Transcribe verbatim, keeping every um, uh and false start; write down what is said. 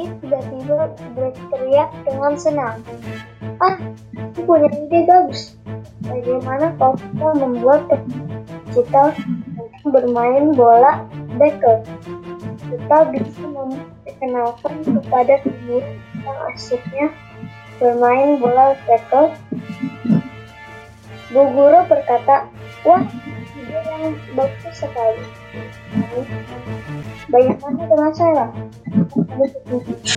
Bayi tiba-tiba berteriak dengan senang. Ah, aku punya ide bagus. Bagaimana kalau kita membuat permainan digital untuk bermain bola bekel? Kita bisa memperkenalkan kepada semua tentang asyiknya bermain bola bekel. Bu Guru berkata, wah, ide yang bagus sekali. Bagaimana dengan saya?